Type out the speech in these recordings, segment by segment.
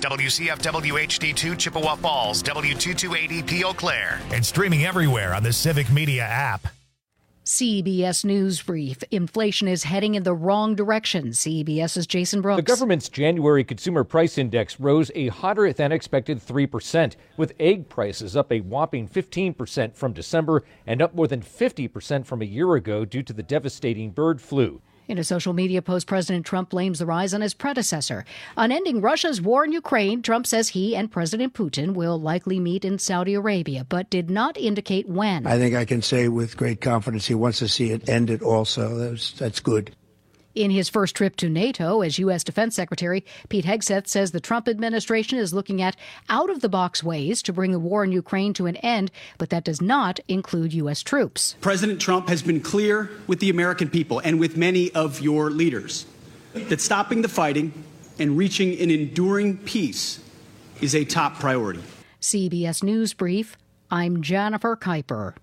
WCFW HD2 Chippewa Falls, W2280P Eau Claire, and streaming everywhere on the Civic Media app. CBS News Brief. Inflation is heading in the wrong direction. CBS's Jason Brooks. The government's January Consumer Price Index rose a hotter than expected 3%, with egg prices up a whopping 15% from December and up more than 50% from a year ago due to the devastating bird flu. In a social media post, President Trump blames the rise on his predecessor. On ending Russia's war in Ukraine, Trump says he and President Putin will likely meet in Saudi Arabia, but did not indicate when. I think I can say with great confidence he wants to see it ended also. That's good. In his first trip to NATO as U.S. Defense Secretary, Pete Hegseth says the Trump administration is looking at out-of-the-box ways to bring the war in Ukraine to an end, but that does not include U.S. troops. President Trump has been clear with the American people and with many of your leaders that stopping the fighting and reaching an enduring peace is a top priority. CBS News Brief, I'm Jennifer Kuiper.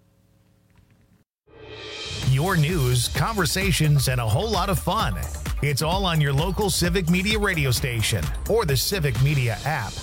Your news, conversations, and a whole lot of fun. It's all on your local Civic Media radio station or the Civic Media app.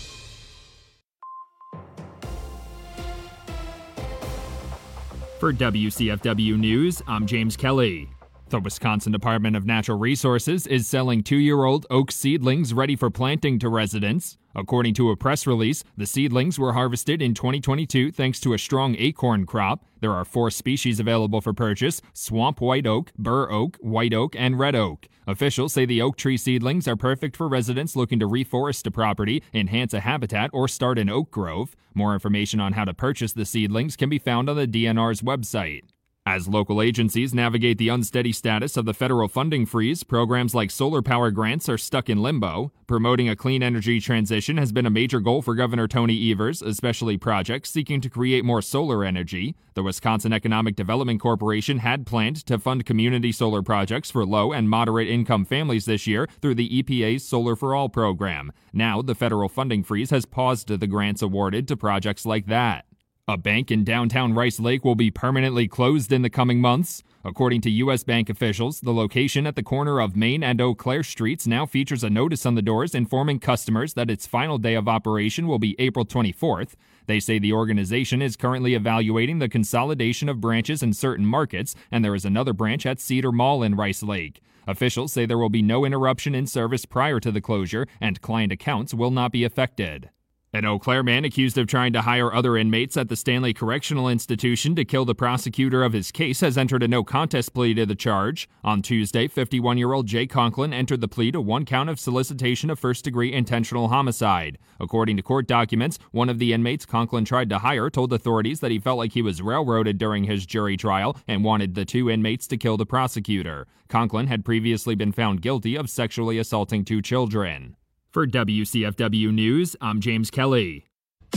For WCFW News, I'm James Kelly. The Wisconsin Department of Natural Resources is selling 2-year-old oak seedlings ready for planting to residents. According to a press release, the seedlings were harvested in 2022 thanks to a strong acorn crop. There are 4 species available for purchase: swamp white oak, bur oak, white oak, and red oak. Officials say the oak tree seedlings are perfect for residents looking to reforest a property, enhance a habitat, or start an oak grove. More information on how to purchase the seedlings can be found on the DNR's website. As local agencies navigate the unsteady status of the federal funding freeze, programs like solar power grants are stuck in limbo. Promoting a clean energy transition has been a major goal for Governor Tony Evers, especially projects seeking to create more solar energy. The Wisconsin Economic Development Corporation had planned to fund community solar projects for low and moderate income families this year through the EPA's Solar for All program. Now, the federal funding freeze has paused the grants awarded to projects like that. A bank in downtown Rice Lake will be permanently closed in the coming months. According to U.S. Bank officials, the location at the corner of Main and Eau Claire Streets now features a notice on the doors informing customers that its final day of operation will be April 24th. They say the organization is currently evaluating the consolidation of branches in certain markets, and there is another branch at Cedar Mall in Rice Lake. Officials say there will be no interruption in service prior to the closure, and client accounts will not be affected. An Eau Claire man accused of trying to hire other inmates at the Stanley Correctional Institution to kill the prosecutor of his case has entered a no-contest plea to the charge. On Tuesday, 51-year-old Jay Conklin entered the plea to 1 count of solicitation of first-degree intentional homicide. According to court documents, one of the inmates Conklin tried to hire told authorities that he felt like he was railroaded during his jury trial and wanted the 2 inmates to kill the prosecutor. Conklin had previously been found guilty of sexually assaulting 2 children. For WCFW News, I'm James Kelly.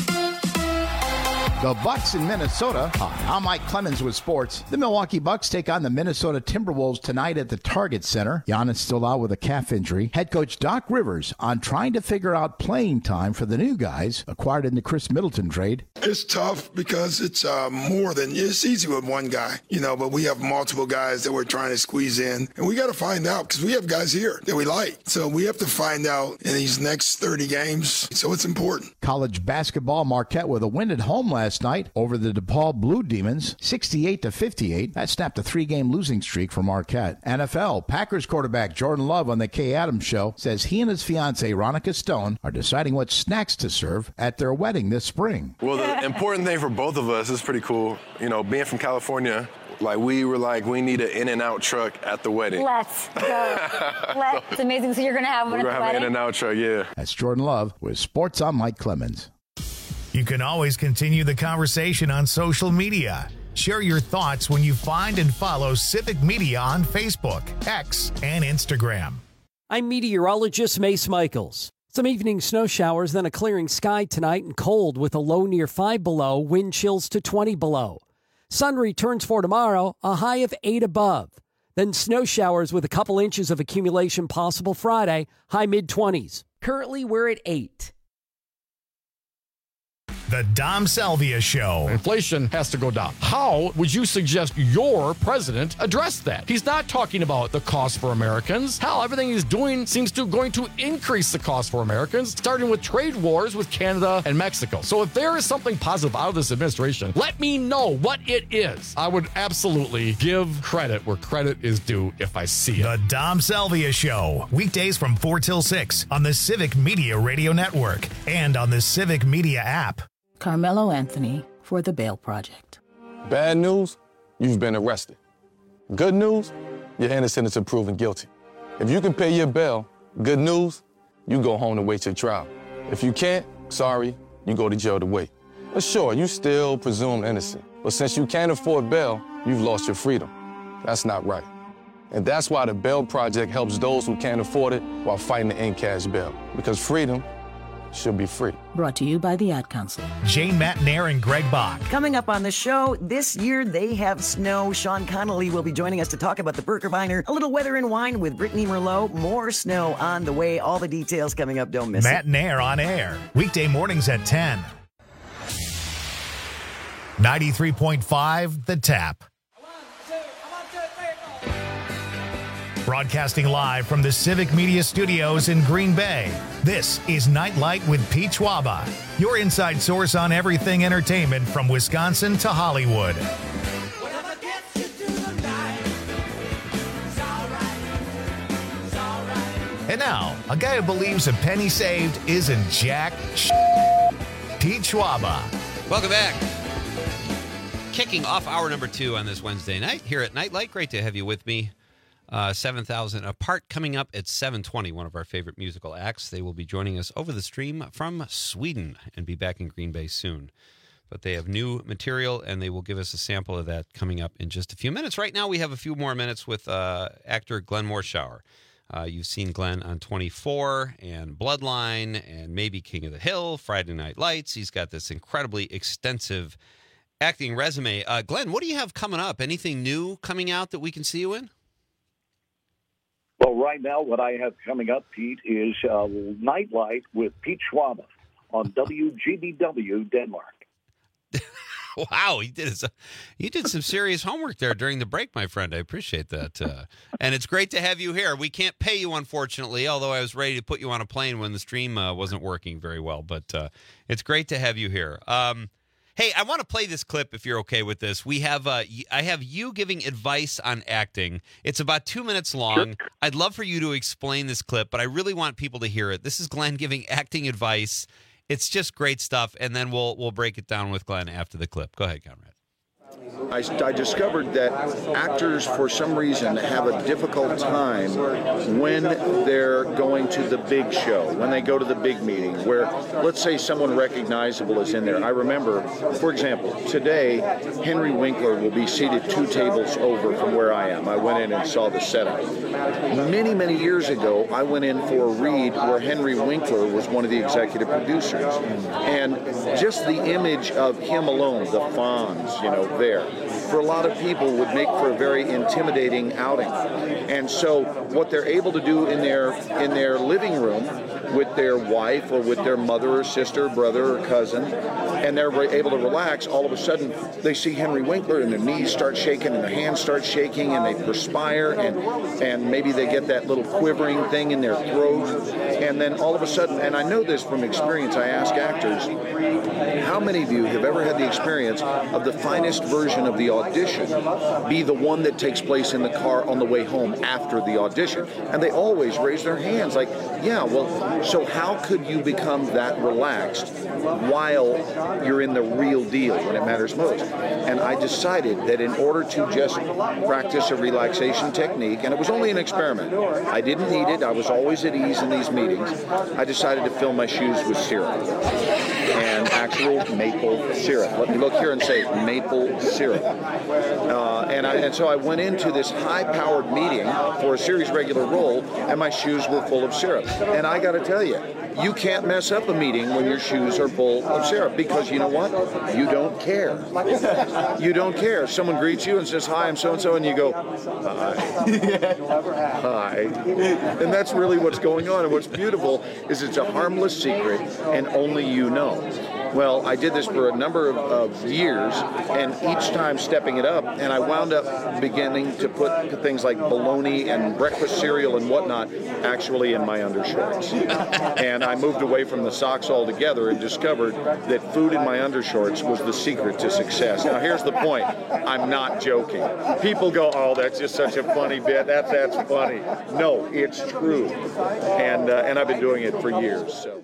The Bucks in Minnesota. I'm Mike Clemens with sports. The Milwaukee Bucks take on the Minnesota Timberwolves tonight at the Target Center. Giannis still out with a calf injury. Head coach Doc Rivers on trying to figure out playing time for the new guys acquired in the Chris Middleton trade. It's tough because it's it's easy with one guy, but we have multiple guys that we're trying to squeeze in. And we got to find out because we have guys here that we like. So we have to find out in these next 30 games. So it's important. College basketball, Marquette with a win at home last night over the DePaul Blue Demons, 68-58. That snapped a 3-game losing streak for Marquette. NFL, Packers quarterback Jordan Love on the Kay Adams Show says he and his fiancée, Ronica Stone, are deciding what snacks to serve at their wedding this spring. Well, the important thing for both of us is pretty cool. Being from California, we need an In-N-Out truck at the wedding. Let's go. It's amazing. So you're going to have one at the wedding? We're going to have an In-N-Out truck, yeah. That's Jordan Love with Sports. I'm Mike Clemens. You can always continue the conversation on social media. Share your thoughts when you find and follow Civic Media on Facebook, X, and Instagram. I'm meteorologist Mace Michaels. Some evening snow showers, then a clearing sky tonight and cold with a low near 5 below, wind chills to 20 below. Sun returns for tomorrow, a high of 8 above. Then snow showers with a couple inches of accumulation possible Friday, high mid-20s. Currently, we're at 8. The Dom Salvia Show. Inflation has to go down. How would you suggest your president address that? He's not talking about the cost for Americans. Hell, everything he's doing seems to going to increase the cost for Americans, starting with trade wars with Canada and Mexico. So if there is something positive out of this administration, let me know what it is. I would absolutely give credit where credit is due if I see it. The Dom Salvia Show. Weekdays from 4 till 6 on the Civic Media Radio Network and on the Civic Media app. Carmelo Anthony for the Bail Project. Bad news, you've been arrested. Good news, you're innocent until proven guilty. If you can pay your bail, good news, you go home to wait your trial. If you can't, sorry, you go to jail to wait. But sure, you still presumed innocent. But since you can't afford bail, you've lost your freedom. That's not right. And that's why the Bail Project helps those who can't afford it while fighting to end cash bail. Because freedom should be free. Brought to you by the Ad Council. Jane Matnair and Greg Bach. Coming up on the show, this year they have snow. Sean Connolly will be joining us to talk about the Birkebeiner. A little weather and wine with Brittany Merlot. More snow on the way. All the details coming up. Don't miss it. Matnair on air. Weekday mornings at 10. 93.5 The Tap. Broadcasting live from the Civic Media Studios in Green Bay, this is Nightlight with Pete Schwaba, your inside source on everything entertainment from Wisconsin to Hollywood. And now, a guy who believes a penny saved isn't jack Pete Schwaba. Welcome back. Kicking off hour number 2 on this Wednesday night here at Nightlight. Great to have you with me. 7,000 Apart coming up at 7:20, one of our favorite musical acts. They will be joining us over the stream from Sweden and be back in Green Bay soon. But they have new material, and they will give us a sample of that coming up in just a few minutes. Right now, we have a few more minutes with actor Glenn Morshower. You've seen Glenn on 24 and Bloodline and maybe King of the Hill, Friday Night Lights. He's got this incredibly extensive acting resume. Glenn, what do you have coming up? Anything new coming out that we can see you in? Well, right now, what I have coming up, Pete, is Nightlight with Pete Schwaba on WGBW Denmark. Wow, you did some serious homework there during the break, my friend. I appreciate that. And it's great to have you here. We can't pay you, unfortunately, although I was ready to put you on a plane when the stream wasn't working very well. But it's great to have you here. Hey, I want to play this clip if you're okay with this. I have you giving advice on acting. It's about 2 minutes long. Sure. I'd love for you to explain this clip, but I really want people to hear it. This is Glenn giving acting advice. It's just great stuff, and then we'll break it down with Glenn after the clip. Go ahead, Conrad. I discovered that actors, for some reason, have a difficult time when they're going to the big show, when they go to the big meeting, where, let's say, someone recognizable is in there. I remember, for example, today, Henry Winkler will be seated 2 tables over from where I am. I went in and saw the setup. Many, many years ago, I went in for a read where Henry Winkler was one of the executive producers. And just the image of him alone, the Fonz, there, for a lot of people would make for a very intimidating outing. And so what they're able to do in their living room with their wife or with their mother or sister, brother or cousin, and they're able to relax, all of a sudden they see Henry Winkler and their knees start shaking and their hands start shaking and they perspire and maybe they get that little quivering thing in their throat. And then all of a sudden, and I know this from experience, I ask actors, how many of you have ever had the experience of the finest version of the audition be the one that takes place in the car on the way home after the audition? And they always raise their hands like, yeah, well, so how could you become that relaxed while you're in the real deal when it matters most? And I decided that in order to just practice a relaxation technique, and it was only an experiment, I didn't need it, I was always at ease in these meetings, I decided to fill my shoes with syrup. And actual maple syrup. Let me look here and say maple syrup. And so I went into this high-powered meeting for a series regular role, and my shoes were full of syrup. And I got to tell you, you can't mess up a meeting when your shoes are full of syrup, because you know what? You don't care. You don't care. Someone greets you and says, "Hi, I'm so-and-so," and you go, "Hi." Hi. And that's really what's going on. And what's beautiful is it's a harmless secret, and only you know. Well, I did this for a number of years, and each time stepping it up, and I wound up beginning to put things like bologna and breakfast cereal and whatnot actually in my undershorts. And I moved away from the socks altogether and discovered that food in my undershorts was the secret to success. Now, here's the point. I'm not joking. People go, "Oh, that's just such a funny bit. That's funny." No, it's true. And I've been doing it for years. So.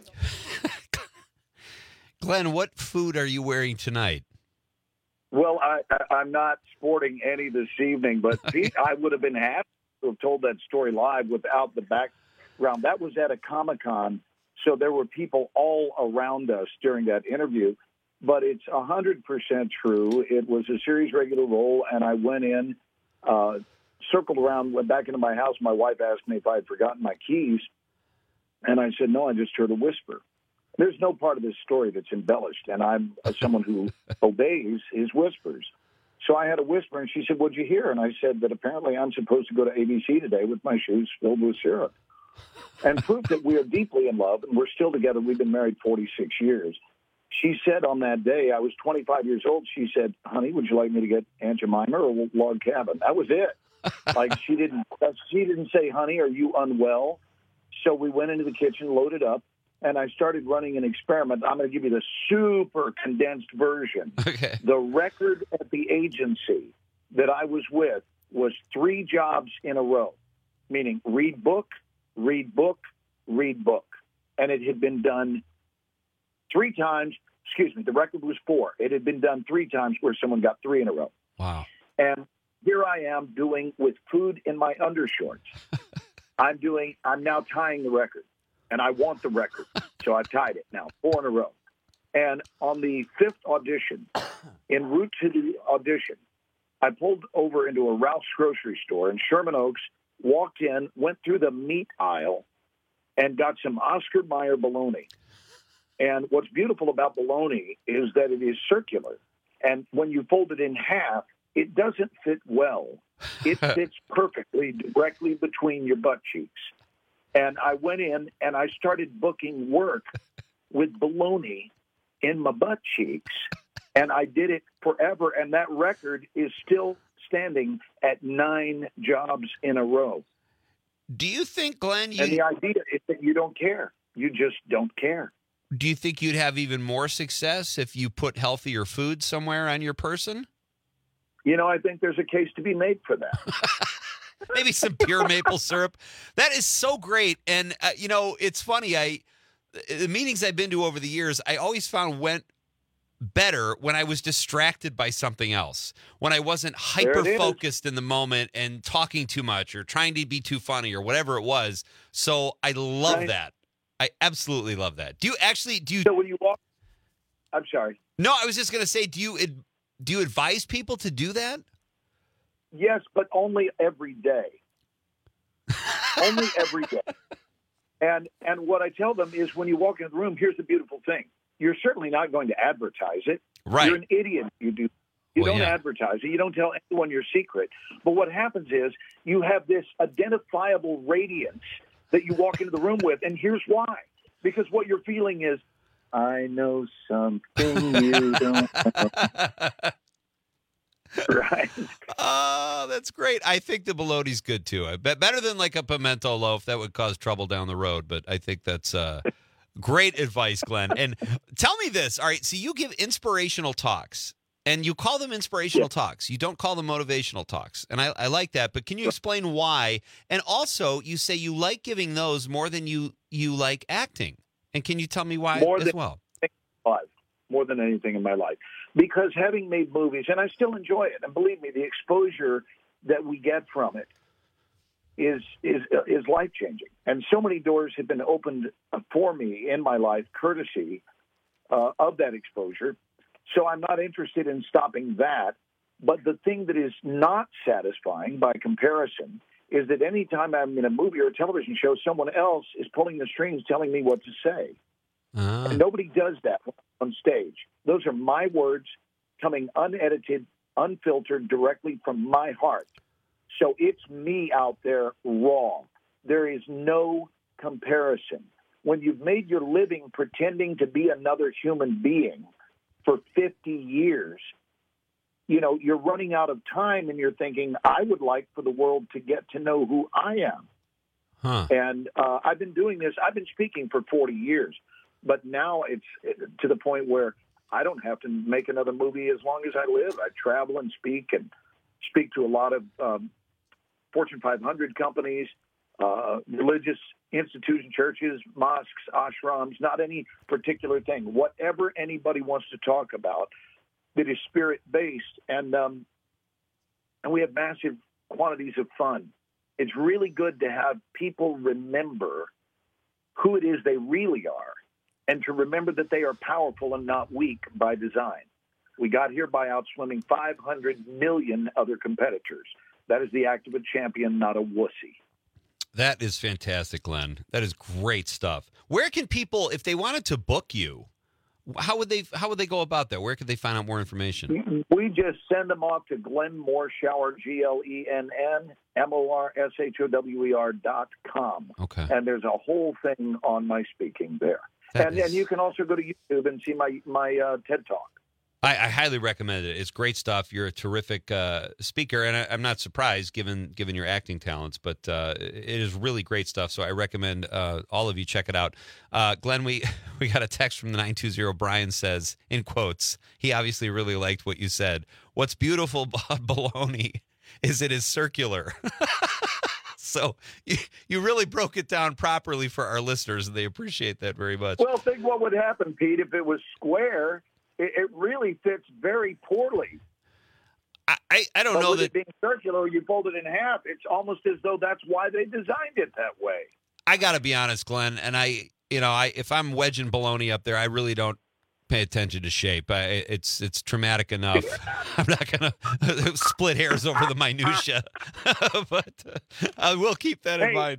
Glenn, what food are you wearing tonight? Well, I'm not sporting any this evening, but Pete, I would have been happy to have told that story live without the background. That was at a Comic-Con, so there were people all around us during that interview. But it's 100% true. It was a series regular role, and I went in, circled around, went back into my house. My wife asked me if I had forgotten my keys, and I said, "No, I just heard a whisper." There's no part of this story that's embellished, and I'm someone who obeys his whispers. So I had a whisper, and she said, "What'd you hear?" And I said that apparently I'm supposed to go to ABC today with my shoes filled with syrup. And proof that we are deeply in love, and we're still together. We've been married 46 years. She said on that day, I was 25 years old, she said, "Honey, would you like me to get Aunt Jemima or a log cabin?" That was it. Like, she didn't say, "Honey, are you unwell?" So we went into the kitchen, loaded up, and I started running an experiment. I'm going to give you the super condensed version. Okay. The record at the agency that I was with was 3 jobs in a row, meaning read book, read book, read book. And it had been done 3 times. Excuse me, the record was 4. It had been done 3 times where someone got 3 in a row. Wow. And here I am doing with food in my undershorts. I'm now tying the record. And I want the record, so I've tied it now, 4 in a row. And on the 5th audition, en route to the audition, I pulled over into a Ralph's grocery store in Sherman Oaks, walked in, went through the meat aisle, and got some Oscar Mayer bologna. And what's beautiful about bologna is that it is circular. And when you fold it in half, it doesn't fit well. It fits perfectly directly between your butt cheeks. And I went in and I started booking work with bologna in my butt cheeks. And I did it forever. And that record is still standing at 9 jobs in a row. Do you think, Glenn, and the idea is that you don't care. You just don't care. Do you think you'd have even more success if you put healthier food somewhere on your person? You know, I think there's a case to be made for that. Maybe some pure maple syrup. That is so great. And, you know, it's funny. The meetings I've been to over the years, I always found went better when I was distracted by something else, when I wasn't hyper-focused in the moment and talking too much or trying to be too funny or whatever it was. So I love that. I absolutely love that. So when you walk, I'm sorry. No, I was just going to say, do you advise people to do that? Yes, but only every day. Only every day. And what I tell them is when you walk in the room, here's the beautiful thing. You're certainly not going to advertise it. Right. You're an idiot. You don't advertise it. You don't tell anyone your secret. But what happens is you have this identifiable radiance that you walk into the room with. And here's why. Because what you're feeling is, I know something you don't know. Right. Oh, that's great. I think the bologna's good too. I bet better than like a pimento loaf. That would cause trouble down the road, but I think that's great advice, Glenn. And tell me this. All right, so you give inspirational talks, and you call them inspirational talks. You don't call them motivational talks, and I like that. But can you explain why? And also, you say you like giving those more than you like acting. And can you tell me why as well? More than anything in my life. Because having made movies, and I still enjoy it, and believe me, the exposure that we get from it is life-changing. And so many doors have been opened for me in my life, courtesy of that exposure. So I'm not interested in stopping that. But the thing that is not satisfying by comparison is that anytime I'm in a movie or a television show, someone else is pulling the strings telling me what to say. And nobody does that on stage. Those are my words coming unedited, unfiltered, directly from my heart. So it's me out there raw. There is no comparison. When you've made your living pretending to be another human being for 50 years, you know, you're running out of time and you're thinking, I would like for the world to get to know who I am. And I've been doing this. I've been speaking for 40 years, but now it's to the point where I don't have to make another movie as long as I live. I travel and speak to a lot of Fortune 500 companies, religious institutions, churches, mosques, ashrams, not any particular thing. Whatever anybody wants to talk about that is spirit-based, and we have massive quantities of fun. It's really good to have people remember who it is they really are, and to remember that they are powerful and not weak by design. We got here by outswimming 500 million other competitors. That is the act of a champion, not a wussy. That is fantastic, Glenn. That is great stuff. Where can people, if they wanted to book you, how would they go about that? Where could they find out more information? We just send them off to Glenn Morshower, GLENNMORSHOWER.com. Okay. And there's a whole thing on my speaking there. And you can also go to YouTube and see my TED Talk. I highly recommend it. It's great stuff. You're a terrific speaker, and I'm not surprised given your acting talents, but it is really great stuff. So I recommend all of you check it out. Glenn, we got a text from the 920. Brian says, in quotes, he obviously really liked what you said. What's beautiful about baloney is it is circular. So you really broke it down properly for our listeners, and they appreciate that very much. Well, think what would happen, Pete, if it was square. It really fits very poorly. I don't know with that it being circular, you fold it in half. It's almost as though that's why they designed it that way. I got to be honest, Glenn, and if I'm wedging bologna up there, I really don't pay attention to shape. It's traumatic enough. I'm not going to split hairs over the minutia, but I will keep that in mind.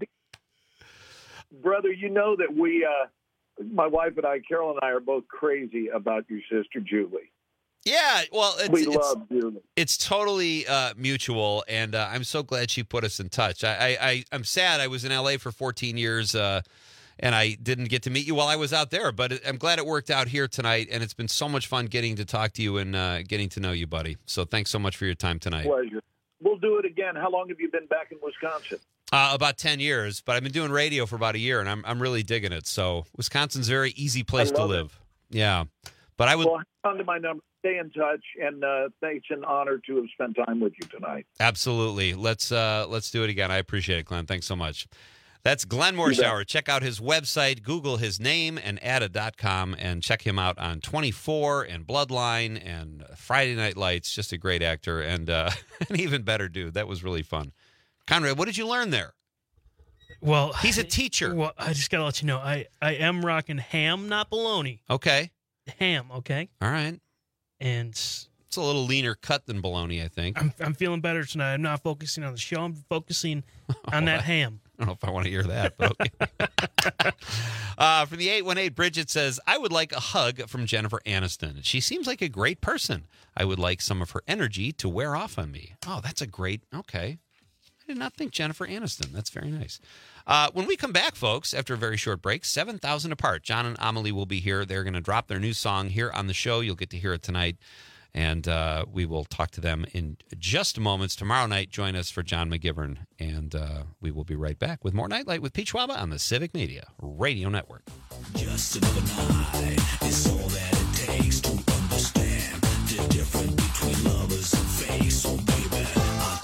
Brother, you know that we. My wife and I, Carol and I, are both crazy about your sister, Julie. Yeah, well, we love Julie. It's totally mutual, and I'm so glad she put us in touch. I'm sad I was in L.A. for 14 years, and I didn't get to meet you while I was out there, but I'm glad it worked out here tonight, and it's been so much fun getting to talk to you and getting to know you, buddy. So thanks so much for your time tonight. Pleasure. We'll do it again. How long have you been back in Wisconsin? About 10 years, but I've been doing radio for about a year, and I'm really digging it. So Wisconsin's a very easy place to live. Yeah, but I would. Well, hang on to my number. Stay in touch, and it's an honor to have spent time with you tonight. Absolutely. Let's do it again. I appreciate it, Glenn. Thanks so much. That's Glenn Morshower. Check out his website, Google his name and ada.com, and check him out on 24 and Bloodline and Friday Night Lights. Just a great actor and an even better dude. That was really fun. Conrad, what did you learn there? Well, he's a teacher. Well, I just got to let you know, I am rocking ham, not bologna. Okay. Ham, okay? All right. And it's a little leaner cut than bologna, I think. I'm feeling better tonight. I'm not focusing on the show. I'm focusing on that ham. I don't know if I want to hear that, but okay. From the 818, Bridget says, I would like a hug from Jennifer Aniston. She seems like a great person. I would like some of her energy to wear off on me. Oh, that's a great, okay. I did not think Jennifer Aniston. That's very nice. When we come back, folks, after a very short break, 7,000 Apart. John and Amelie will be here. They're going to drop their new song here on the show. You'll get to hear it tonight. And we will talk to them in just moments. Tomorrow night, join us for John McGivern. And we will be right back with more Nightlight with Pete Schwaba on the Civic Media Radio Network. Just another night is all that it takes to understand the difference between lovers and fake. So baby, I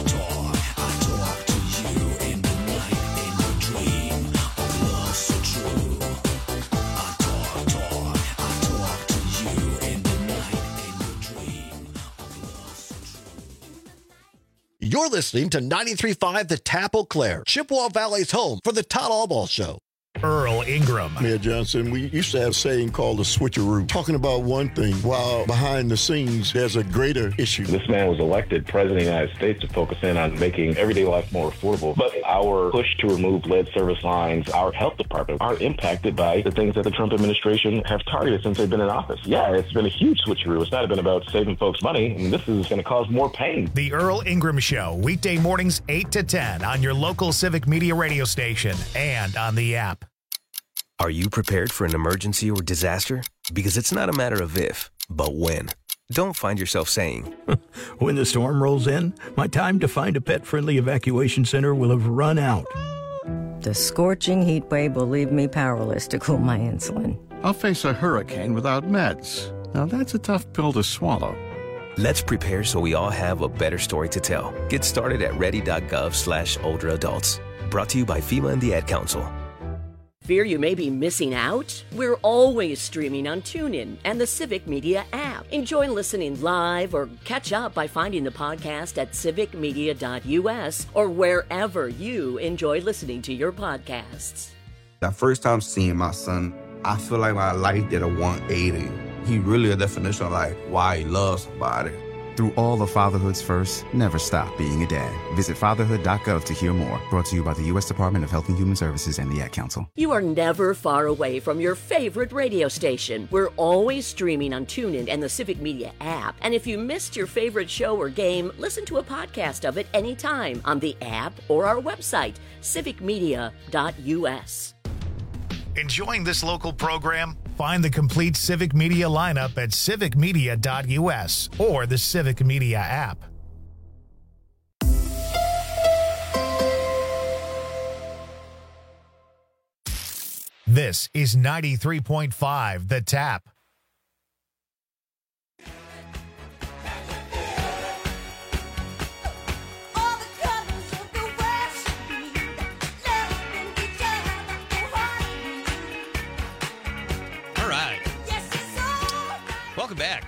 talk to you in the night, in your dream of love so true. I talk to you in the night, in your dream of love so true. You're listening to 93.5 The Tap Eau Claire, Chippewa Valley's home for the Todd Albaugh Show. Earl Ingram. Mayor Johnson, we used to have a saying called the switcheroo, talking about one thing while behind the scenes there's a greater issue. This man was elected president of the United States to focus in on making everyday life more affordable. But our push to remove lead service lines, our health department, are impacted by the things that the Trump administration have targeted since they've been in office. Yeah, it's been a huge switcheroo. It's not been about saving folks money. I mean, this is going to cause more pain. The Earl Ingram Show, weekday mornings 8 to 10 on your local Civic Media radio station and on the app. Are you prepared for an emergency or disaster? Because it's not a matter of if, but when. Don't find yourself saying, when the storm rolls in, my time to find a pet-friendly evacuation center will have run out. The scorching heat wave will leave me powerless to cool my insulin. I'll face a hurricane without meds. Now that's a tough pill to swallow. Let's prepare so we all have a better story to tell. Get started at ready.gov/older adults. Brought to you by FEMA and the Ad Council. Fear you may be missing out? We're always streaming on TuneIn and the Civic Media app. Enjoy listening live or catch up by finding the podcast at civicmedia.us or wherever you enjoy listening to your podcasts. The first time seeing my son, I feel like my life did a 180. He really a definition of like why he loves somebody. Through all of fatherhood's first, never stop being a dad. Visit fatherhood.gov to hear more. Brought to you by the U.S. Department of Health and Human Services and the Ad Council. You are never far away from your favorite radio station. We're always streaming on TuneIn and the Civic Media app. And if you missed your favorite show or game, listen to a podcast of it anytime on the app or our website, civicmedia.us. Enjoying this local program? Find the complete Civic Media lineup at civicmedia.us or the Civic Media app. This is 93.5 The Tap. Welcome back.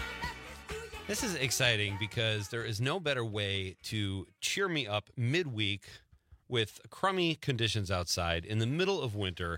This is exciting because there is no better way to cheer me up midweek with crummy conditions outside in the middle of winter.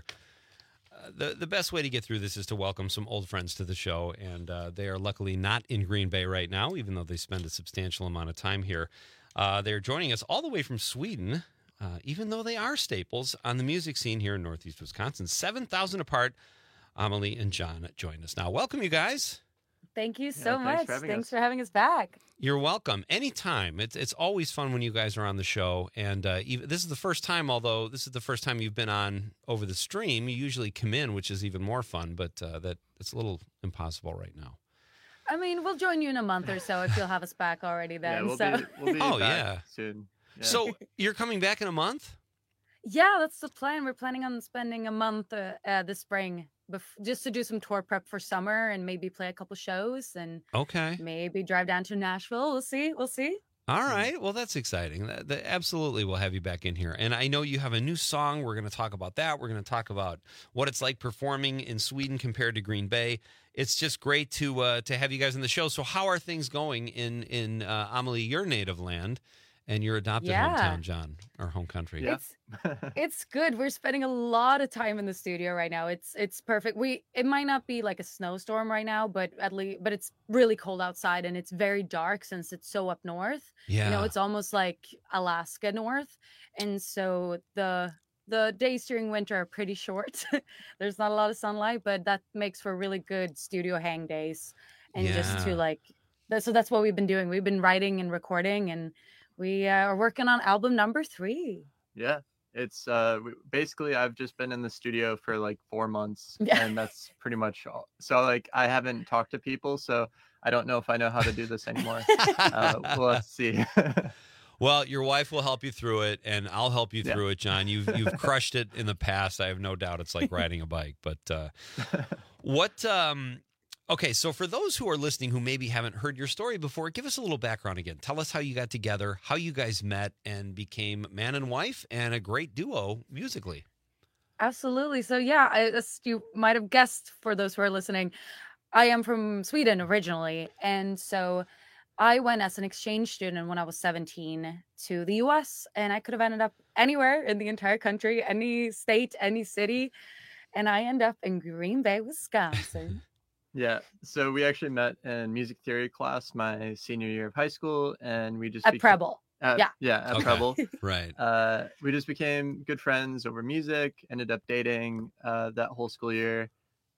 The best way to get through this is to welcome some old friends to the show, and they are luckily not in Green Bay right now, even though they spend a substantial amount of time here. They're joining us all the way from Sweden, even though they are staples on the music scene here in Northeast Wisconsin. 7,000 apart. Amelie and John join us now. Welcome, you guys. Thank you so much. Thanks for having us back. You're welcome. Anytime. It's always fun when you guys are on the show. And this is the first time, although this is the first time you've been on over the stream. You usually come in, which is even more fun, but it's a little impossible right now. I mean, we'll join you in a month or so if you'll have us back already then. Yeah, we'll be back soon. Yeah. So you're coming back in a month? Yeah, that's the plan. We're planning on spending a month this spring just to do some tour prep for summer and maybe play a couple shows and maybe drive down to Nashville. We'll see. All right. Well, that's exciting. Absolutely, we'll have you back in here. And I know you have a new song. We're going to talk about that. We're going to talk about what it's like performing in Sweden compared to Green Bay. It's just great to have you guys on the show. So how are things going in Amelie, your native land? And your adopted hometown, John, our home country. Yeah. It's good. We're spending a lot of time in the studio right now. It's perfect. It might not be like a snowstorm right now, but it's really cold outside and it's very dark since it's so up north. Yeah. You know, it's almost like Alaska north. And so the days during winter are pretty short. There's not a lot of sunlight, but that makes for really good studio hang days. And just to so that's what we've been doing. We've been writing and recording, and we are working on album number 3. Yeah, it's basically I've just been in the studio for like 4 months, and that's pretty much all. So I haven't talked to people, so I don't know if I know how to do this anymore. Let's see. Well, your wife will help you through it, and I'll help you through it, John. You've crushed it in the past. I have no doubt it's like riding a bike. But okay, so for those who are listening who maybe haven't heard your story before, give us a little background again. Tell us how you got together, how you guys met and became man and wife and a great duo musically. Absolutely. So as you might have guessed, for those who are listening, I am from Sweden originally. And so I went as an exchange student when I was 17 to the US, and I could have ended up anywhere in the entire country, any state, any city. And I end up in Green Bay, Wisconsin. Yeah. So we actually met in music theory class my senior year of high school, and we just At Preble. Yeah. At Okay. Preble. Right. We just became good friends over music, ended up dating that whole school year,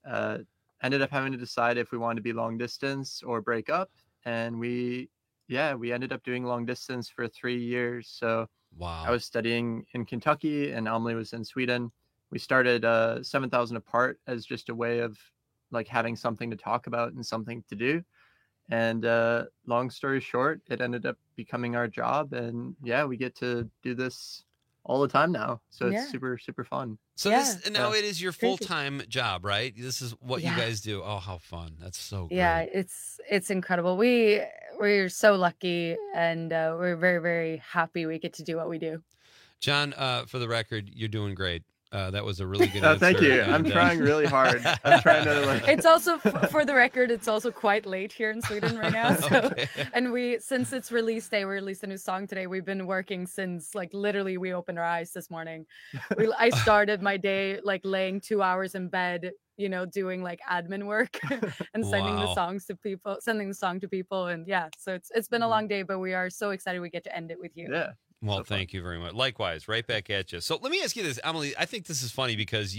ended up having to decide if we wanted to be long distance or break up. And we ended up doing long distance for 3 years. So Wow. I was studying in Kentucky and Amelie was in Sweden. We started 7,000 apart as just a way of like having something to talk about and something to do. And long story short, it ended up becoming our job. And yeah, we get to do this all the time now. So Yeah. it's super, super fun. So this now it is your Crazy. full-time job, right? This is what you Yeah. guys do. Oh, how fun. That's so great. Yeah, it's incredible. We're so lucky, and we're very, very happy we get to do what we do. John, for the record, you're doing great. That was a really good Oh, answer. thank you. I'm and, trying really hard. I'm trying to like. It's also, for the record, it's also quite late here in Sweden right now. So, Okay. and since it's release day, we released a new song today. We've been working since like literally we opened our eyes this morning. I started my day like laying 2 hours in bed, doing like admin work and sending the Wow. songs to people, sending the song to people, and yeah. So it's been a long day, but we are so excited we get to end it with you. Yeah. Well, thank you very much. Likewise, right back at you. So let me ask you this, Amelie. I think this is funny because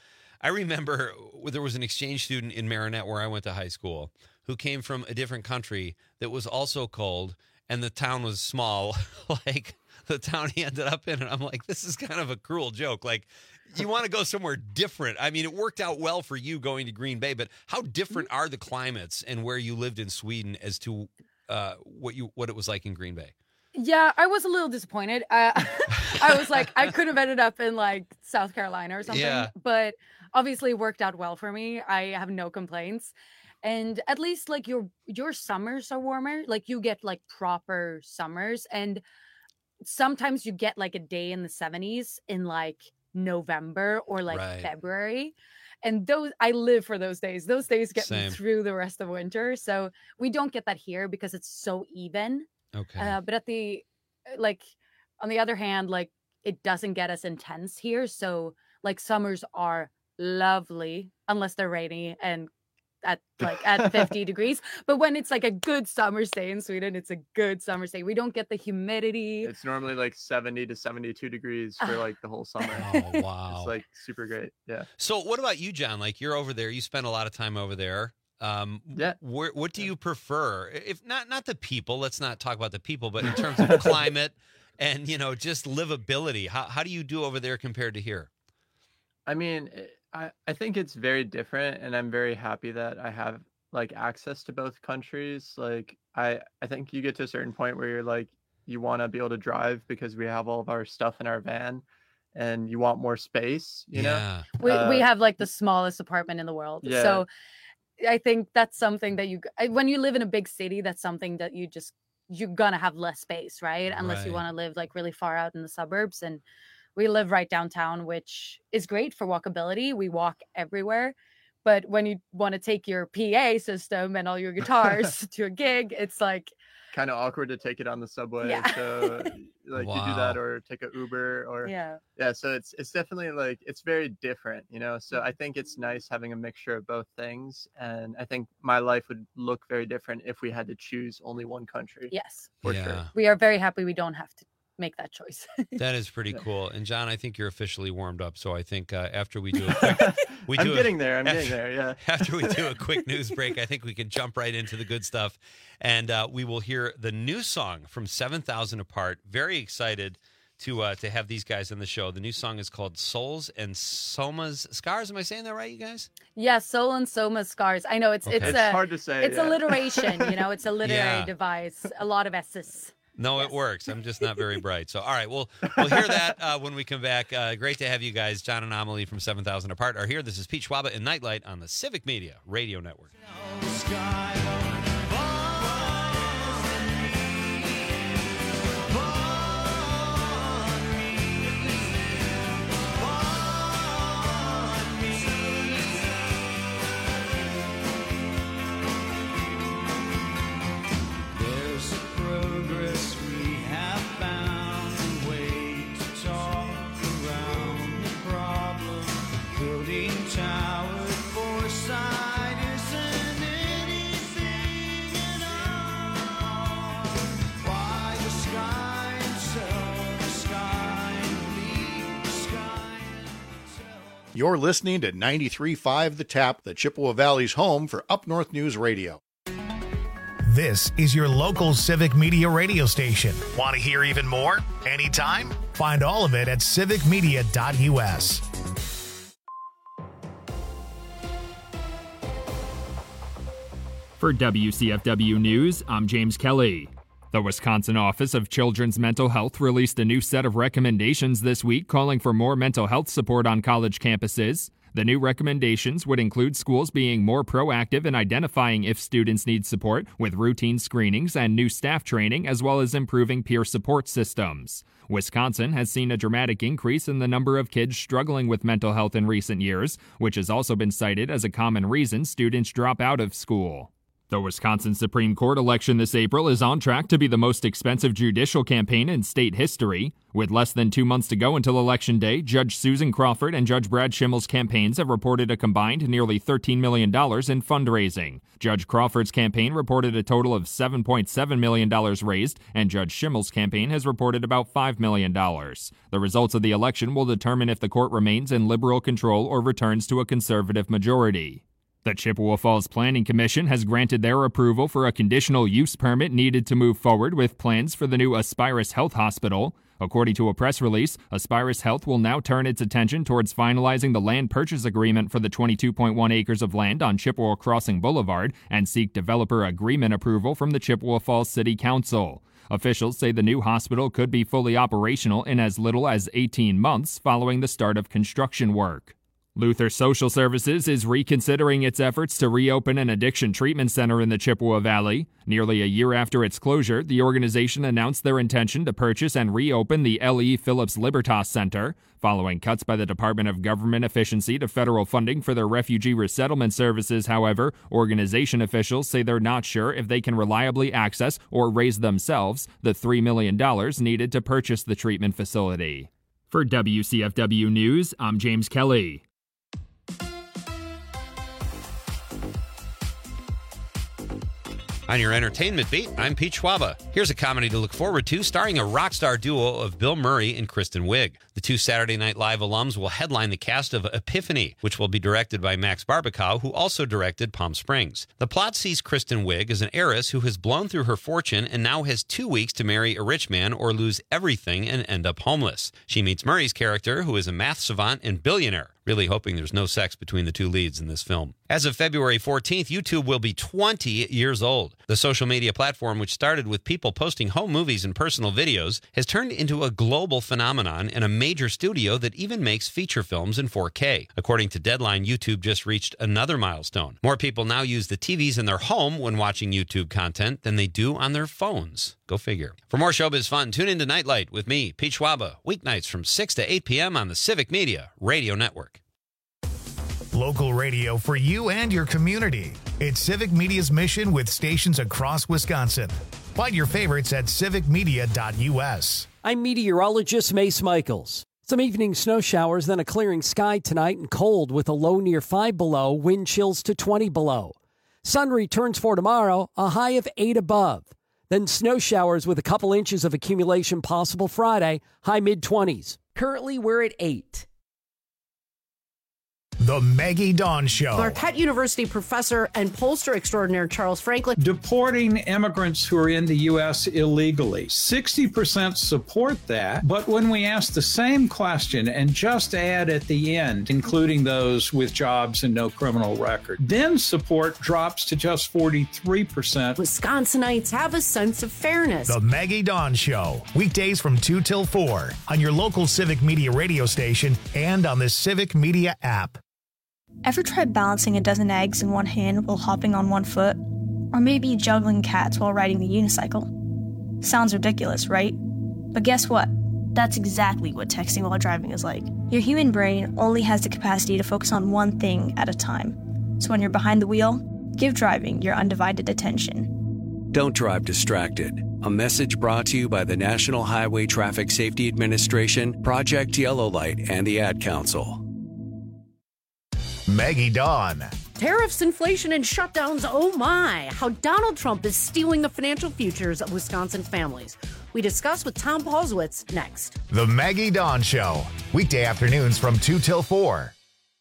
I remember there was an exchange student in Marinette where I went to high school who came from a different country that was also cold, and the town was small, like the town he ended up in. And I'm like, this is kind of a cruel joke. Like, you want to go somewhere different. I mean, it worked out well for you going to Green Bay, but how different are the climates and where you lived in Sweden as to what it was like in Green Bay? Yeah, I was a little disappointed. I was like, I could have ended up in like South Carolina or something, Yeah. but obviously it worked out well for me. I have no complaints. And at least like your summers are warmer. Like you get like proper summers, and sometimes you get like a day in the 70s in like November or like Right. February. And those, I live for those days. Those days get Same. me through the rest of winter. So we don't get that here because it's so even. Okay. But on the other hand, like it doesn't get as intense here. So like summers are lovely unless they're rainy and at 50 degrees. But when it's like a good summer day in Sweden, it's a good summer day. We don't get the humidity. It's normally like 70 to 72 degrees for like the whole summer. Oh, wow. It's like super great. Yeah. So what about you, John? Like you're over there, you spend a lot of time over there. Yeah. What do you prefer? If not the people, let's not talk about the people, but in terms of climate and, just livability, how do you do over there compared to here? I mean, I think it's very different, and I'm very happy that I have like access to both countries. Like I think you get to a certain point where you're like, you want to be able to drive because we have all of our stuff in our van, and you want more space, you know? We have like the smallest apartment in the world. Yeah. So I think that's something that when you live in a big city, that's something that you're gonna have less space, right? Unless you Right. want to live like really far out in the suburbs. And we live right downtown, which is great for walkability. We walk everywhere. But when you want to take your PA system and all your guitars to a gig, it's like Kind of awkward to take it on the subway. Yeah. So like you do Wow. that or take an Uber or yeah. so it's definitely like it's very different, so I think it's nice having a mixture of both things, and I think my life would look very different if we had to choose only one country. Yes. For Yeah. sure. We are very happy we don't have to make that choice. That is pretty cool. And John, I think you're officially warmed up. So I think after we do a quick, I'm getting there. Yeah. After we do a quick news break, I think we can jump right into the good stuff, and we will hear the new song from 7,000 Apart. Very excited to have these guys on the show. The new song is called "Souls and Soma's Scars." Am I saying that right, you guys? Yeah, Soul and Soma Scars. I know it's hard to say. It's alliteration, it's a literary Yeah. device. A lot of S's. No, it works. I'm just not very bright. So, all right, we'll hear that when we come back. Great to have you guys. John and Amelie from 7,000 Apart are here. This is Pete Schwaba and Nightlight on the Civic Media Radio Network. There's You're listening to 93.5 The Tap, the Chippewa Valley's home for Up North News Radio. This is your local Civic Media radio station. Want to hear even more? Anytime? Find all of it at civicmedia.us. For WCFW News, I'm James Kelly. The Wisconsin Office of Children's Mental Health released a new set of recommendations this week calling for more mental health support on college campuses. The new recommendations would include schools being more proactive in identifying if students need support with routine screenings and new staff training, as well as improving peer support systems. Wisconsin has seen a dramatic increase in the number of kids struggling with mental health in recent years, which has also been cited as a common reason students drop out of school. The Wisconsin Supreme Court election this April is on track to be the most expensive judicial campaign in state history. With less than 2 months to go until Election Day, Judge Susan Crawford and Judge Brad Schimmel's campaigns have reported a combined nearly $13 million in fundraising. Judge Crawford's campaign reported a total of $7.7 million raised, and Judge Schimmel's campaign has reported about $5 million. The results of the election will determine if the court remains in liberal control or returns to a conservative majority. The Chippewa Falls Planning Commission has granted their approval for a conditional use permit needed to move forward with plans for the new Aspirus Health Hospital. According to a press release, Aspirus Health will now turn its attention towards finalizing the land purchase agreement for the 22.1 acres of land on Chippewa Crossing Boulevard and seek developer agreement approval from the Chippewa Falls City Council. Officials say the new hospital could be fully operational in as little as 18 months following the start of construction work. Luther Social Services is reconsidering its efforts to reopen an addiction treatment center in the Chippewa Valley. Nearly a year after its closure, the organization announced their intention to purchase and reopen the L.E. Phillips Libertas Center. Following cuts by the Department of Government Efficiency to federal funding for their refugee resettlement services, however, organization officials say they're not sure if they can reliably access or raise themselves the $3 million needed to purchase the treatment facility. For WCFW News, I'm James Kelly. On your entertainment beat, I'm Pete Schwaba. Here's a comedy to look forward to starring a rock star duo of Bill Murray and Kristen Wiig. The two Saturday Night Live alums will headline the cast of Epiphany, which will be directed by Max Barbakow, who also directed Palm Springs. The plot sees Kristen Wiig as an heiress who has blown through her fortune and now has 2 weeks to marry a rich man or lose everything and end up homeless. She meets Murray's character, who is a math savant and billionaire. Really hoping there's no sex between the two leads in this film. As of February 14th, YouTube will be 20 years old. The social media platform, which started with people posting home movies and personal videos, has turned into a global phenomenon and a major studio that even makes feature films in 4K. According to Deadline, YouTube just reached another milestone. More people now use the TVs in their home when watching YouTube content than they do on their phones. Go figure. For more showbiz fun, tune into Nightlight with me, Pete Schwaba, weeknights from 6 to 8 p.m. on the Civic Media Radio Network. Local radio for you and your community. It's Civic Media's mission with stations across Wisconsin. Find your favorites at civicmedia.us. I'm meteorologist Mace Michaels. Some evening snow showers, then a clearing sky tonight and cold with a low near 5 below, wind chills to 20 below. Sun returns for tomorrow, a high of 8 above. Then snow showers with a couple inches of accumulation possible Friday, high mid-20s. Currently, we're at 8. The Maggie Dawn Show. Marquette University professor and pollster extraordinaire Charles Franklin. Deporting immigrants who are in the U.S. illegally. 60% support that, but when we ask the same question and just add at the end, including those with jobs and no criminal record, then support drops to just 43%. Wisconsinites have a sense of fairness. The Maggie Dawn Show. Weekdays from 2 till 4 on your local Civic Media radio station and on the Civic Media app. Ever tried balancing a dozen eggs in one hand while hopping on one foot? Or maybe juggling cats while riding the unicycle? Sounds ridiculous, right? But guess what? That's exactly what texting while driving is like. Your human brain only has the capacity to focus on one thing at a time. So when you're behind the wheel, give driving your undivided attention. Don't drive distracted. A message brought to you by the National Highway Traffic Safety Administration, Project Yellow Light, and the Ad Council. Maggie Dawn. Tariffs, inflation, and shutdowns, oh my, how Donald Trump is stealing the financial futures of Wisconsin families. We discuss with Tom Paulswitz next. The Maggie Dawn Show. Weekday afternoons from 2 till 4.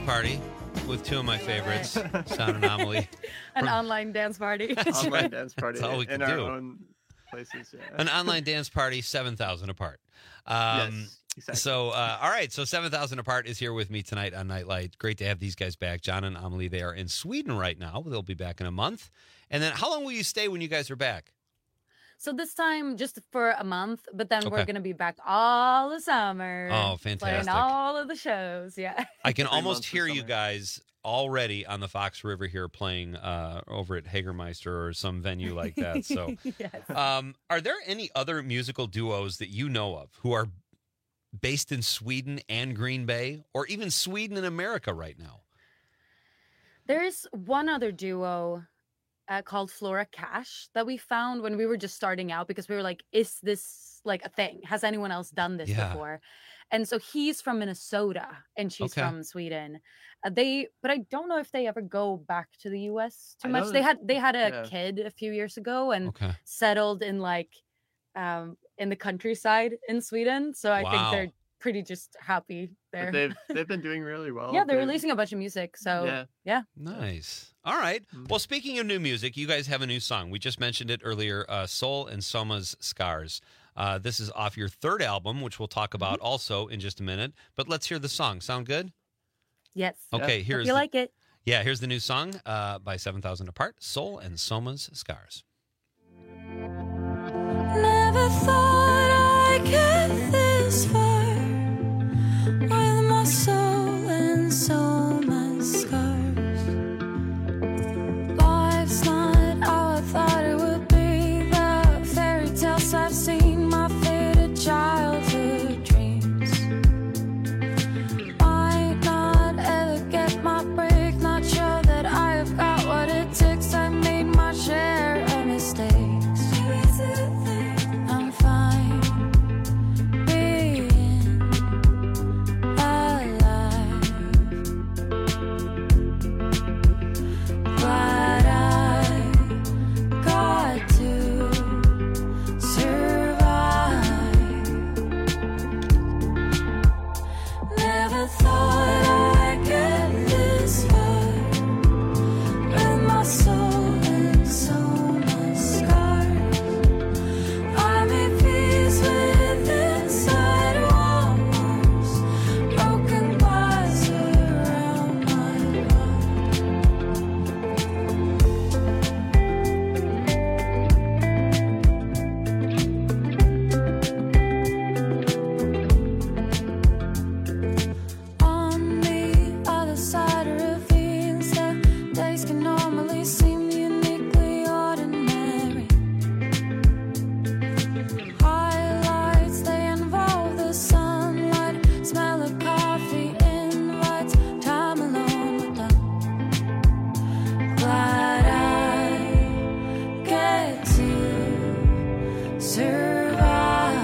party with two of my favorites, Sound Anomaly. An online dance party. Online dance party That's all we can in our do. own places. Yeah. An online dance party, 7,000 apart. Yes, exactly. So, all right. So 7,000 apart is here with me tonight on Nightlight. Great to have these guys back. John and Amelie, they are in Sweden right now. They'll be back in a month. And then how long will you stay when you guys are back? So this time just for a month, but then we're Okay. going to be back all the summer. Oh, Playing fantastic. all of the shows. Yeah. I can 3 almost months of hear you summer. guys already on the Fox River here playing over at Hagermeister or some venue like that. So, Yes. are there any other musical duos that you know of who are based in Sweden and Green Bay, or even Sweden and America right now? There's one other duo called Flora Cash that we found when we were just starting out because we were like, is this like a thing? Has anyone else done this Yeah. before? And so he's from Minnesota and she's Okay. from Sweden. But I don't know if they ever go back to the US too I much. know They had a yeah. kid a few years ago and Okay. settled in like in the countryside in Sweden. So I think Wow. they're pretty just happy there. But they've been doing really well. yeah, they're They've- releasing a bunch of music. So yeah. Nice. All right. Well, speaking of new music, you guys have a new song. We just mentioned it earlier, Soul and Soma's Scars. This is off your third album, which we'll talk about also in just a minute. But let's hear the song. Sound good? Yes. Okay, Hope here's you the- like it. Yeah, here's the new song by 7,000 Apart, Soul and Soma's Scars. Never thought I'd get this far with my soul and so my scars. Life's not how I thought it would be. The fairy tales I've seen, my faded childhood dreams. Might not ever get my break, not sure that I have got what it takes. I made my share of mistakes. I'm fine being alive, but I got to survive. Never thought I'd get this far with my soul and so much scars. I made peace with inside walls, broken bars around my heart. On the other side of ravines, the days can normally seem uniquely ordinary. Highlights, they involve the sunlight, smell of coffee invites time alone with them. Glad I get to survive.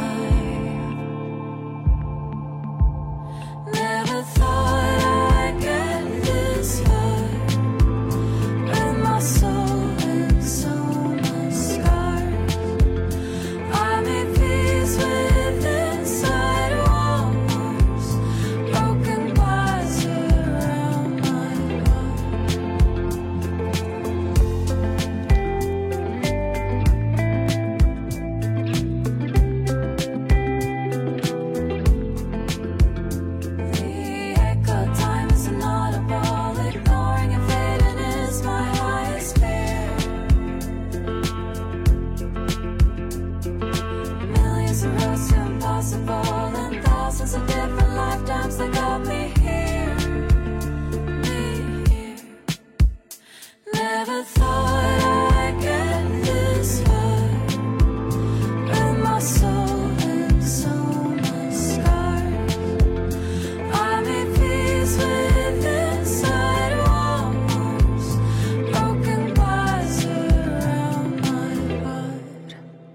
Never thought I'd get this far with my soul and so much scars. I made peace with inside walls, broken bars around my heart. The echo time is inaudible, ignoring and fading is my highest fear. Millions of roads to impossible, and thousands of different lifetimes that got me here. Never thought I'd get this far with my soul and so much scars. I made peace with inside walls, broken bars around my heart.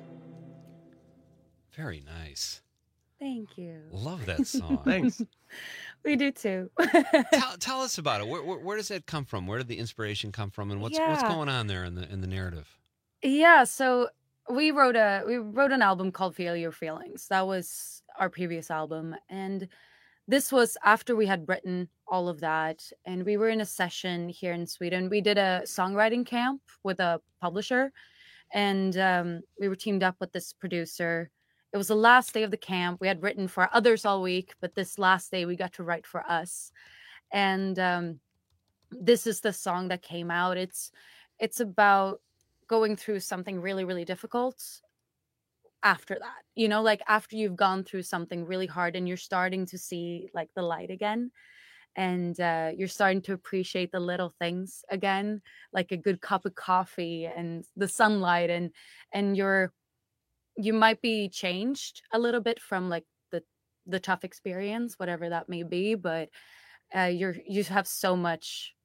Very nice. Thank you. Love that song. Thanks. We do too. Tell us about it. Where does that come from? Where did the inspiration come from, and what's Yeah. going on there in the narrative? Yeah, so we wrote an album called Feel Your Feelings. That was our previous album, and this was after we had written all of that, and we were in a session here in Sweden. We did a songwriting camp with a publisher, and we were teamed up with this producer. It was the last day of the camp. We had written for others all week, but this last day we got to write for us. And this is the song that came out. It's about going through something really, really difficult after that, you know, like after you've gone through something really hard and you're starting to see like the light again, and you're starting to appreciate the little things again, like a good cup of coffee and the sunlight, and you might be changed a little bit from like the tough experience, whatever that may be, but you have so much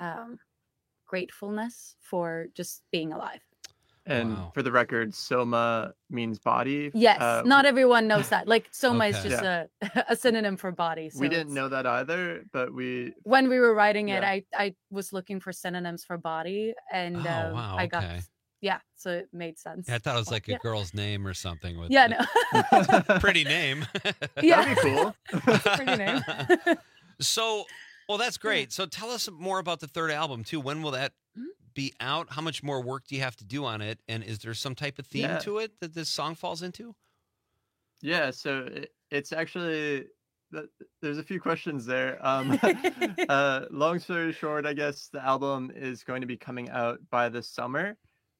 gratefulness for just being alive. And for the record, soma means body. Yes, not everyone knows that. Like soma is just a synonym for body. So we didn't know that either, but when we were writing it, I was looking for synonyms for body, and wow, I got so it made sense. Yeah, I thought it was like a girl's name or something. With no. Pretty name. Yeah, that'd be cool. Pretty name. So, well, that's great. So tell us more about the third album too. When will that be out? How much more work do you have to do on it? And is there some type of theme to it that this song falls into? Yeah, so it's actually, there's a few questions there. Long story short, I guess the album is going to be coming out by the summer.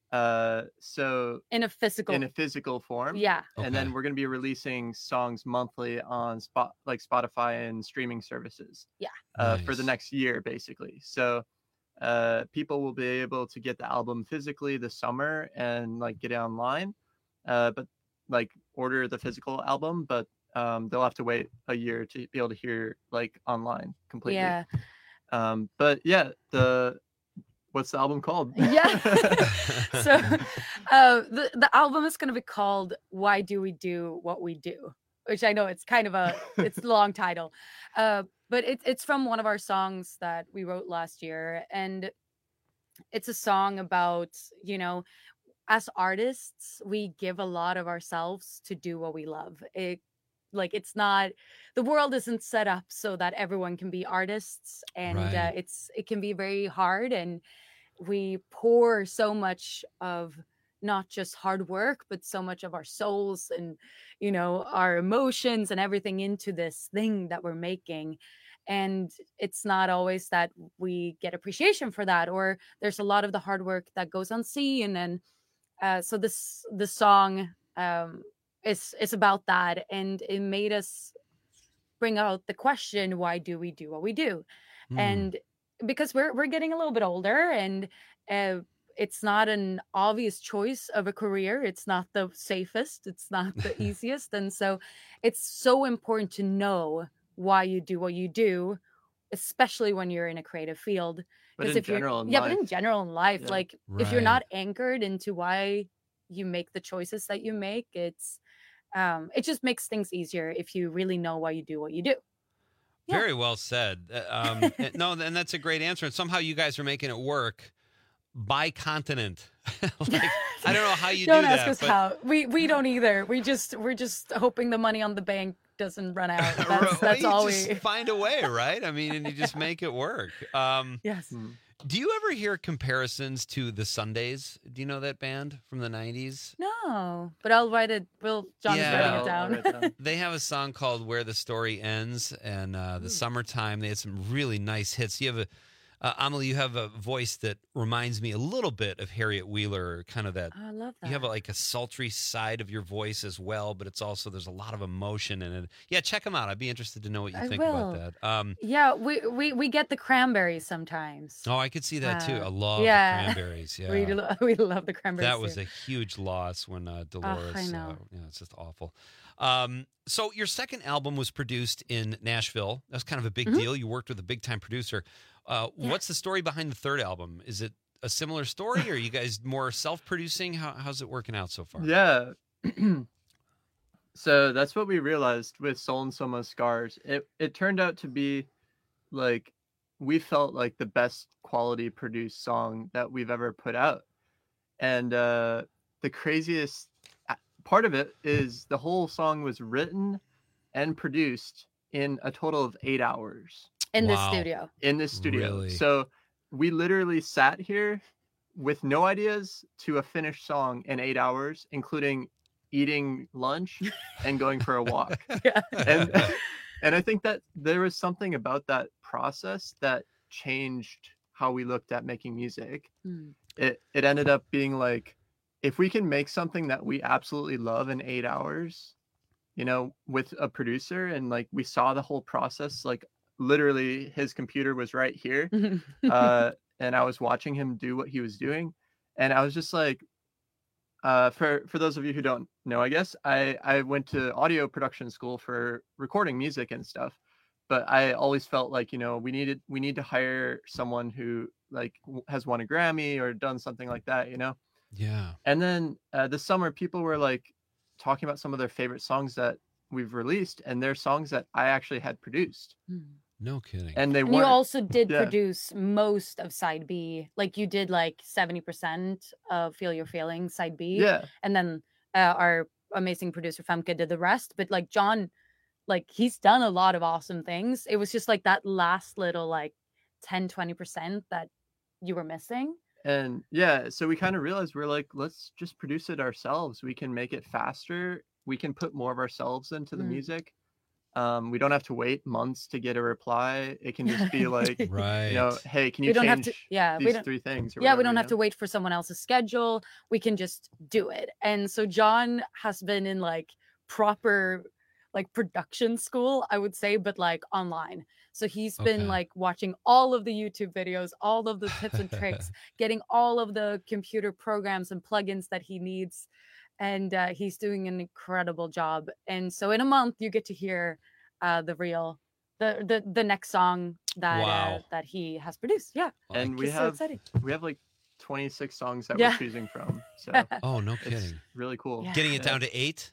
So in a physical form. Yeah. And then we're going to be releasing songs monthly on Spotify and streaming services. Yeah. For the next year, basically. So people will be able to get the album physically this summer and like get it online, but like order the physical album, but they'll have to wait a year to be able to hear like online completely. Yeah. But yeah, what's the album called? Yeah. So the album is going to be called Why Do We Do What We Do, which I know it's kind of it's a long title. But it's from one of our songs that we wrote last year. And it's a song about, you know, as artists, we give a lot of ourselves to do what we love. It's not, the world isn't set up so that everyone can be artists, and it can be very hard, and we pour so much of not just hard work, but so much of our souls and, you know, our emotions and everything into this thing that we're making. And it's not always that we get appreciation for that, or there's a lot of the hard work that goes unseen. And so this song is about that, and it made us bring out the question, why do we do what we do? And because we're getting a little bit older, and it's not an obvious choice of a career. It's not the safest. It's not the easiest. And so it's so important to know why you do what you do, especially when you're in a creative field. But in general in life, like if you're not anchored into why you make the choices that you make, it just makes things easier if you really know why you do what you do. Very well said. No, and that's a great answer. And somehow you guys are making it work by continent. I don't know how you don't do ask that. Us how. We don't either. We're just hoping the money on the bank doesn't run out. That's all we find a way, right? I mean, and you just make it work. Yes. Do you ever hear comparisons to the Sundays? Do you know that band from the 90s? No, but I'll write it. John's writing it down. They have a song called Where the Story Ends, and the summertime, they had some really nice hits. You have Amelie, you have a voice that reminds me a little bit of Harriet Wheeler, kind of that. Oh, I love that. You have a sultry side of your voice as well, but it's also, there's a lot of emotion in it. Yeah, check them out. I'd be interested to know what you think about that. Yeah, we get the Cranberries sometimes. Oh, I could see that too. I love the Cranberries. Yeah, we love the Cranberries. That was a huge loss when Dolores. I know. It's just awful. So your second album was produced in Nashville. That's kind of a big deal. You worked with a big time producer. What's the story behind the third album? Is it a similar story, or are you guys more self-producing? How's it working out so far? Yeah. So that's what we realized with Soul and Soma Scars. It turned out to be like, we felt like the best quality produced song that we've ever put out. And the craziest part of it is the whole song was written and produced in a total of 8 hours. In the studio. In this studio. Really? So we literally sat here with no ideas to a finished song in 8 hours, including eating lunch and going for a walk. And I think that there was something about that process that changed how we looked at making music. It ended up being like, if we can make something that we absolutely love in 8 hours, you know, with a producer, and like we saw the whole process, like literally his computer was right here, and I was watching him do what he was doing, and I was just like, for those of you who don't know, I guess I went to audio production school for recording music and stuff, but I always felt like, you know, we need to hire someone who like has won a Grammy or done something like that, you know. Yeah. And then this summer, people were like talking about some of their favorite songs that we've released, and they're songs that I actually had produced. No kidding. And they And weren't. you also did Yeah. produce most of side B. Like you did like 70% of Feel Your Feelings, side B. Yeah. And then our amazing producer Femke did the rest. But like John, like he's done a lot of awesome things. It was just like that last little like 10-20% that you were missing. And yeah, so we kind of realized we're like, let's just produce it ourselves. We can make it faster. We can put more of ourselves into the music. We don't have to wait months to get a reply. It can just be like, you know, hey, can you We don't change have to, we these don't, 3 things? Or yeah, we whatever, don't you have know? to wait for someone else's schedule. We can just do it. And so John has been in like proper like production school, I would say, but like online. So he's been like watching all of the YouTube videos, all of the tips and tricks, getting all of the computer programs and plugins that he needs. And he's doing an incredible job. And so in a month, you get to hear the next song that that he has produced. Yeah. And we It's so have exciting. like 26 songs that Yeah. we're choosing from. So Oh, no it's kidding. really cool. Getting it down to 8?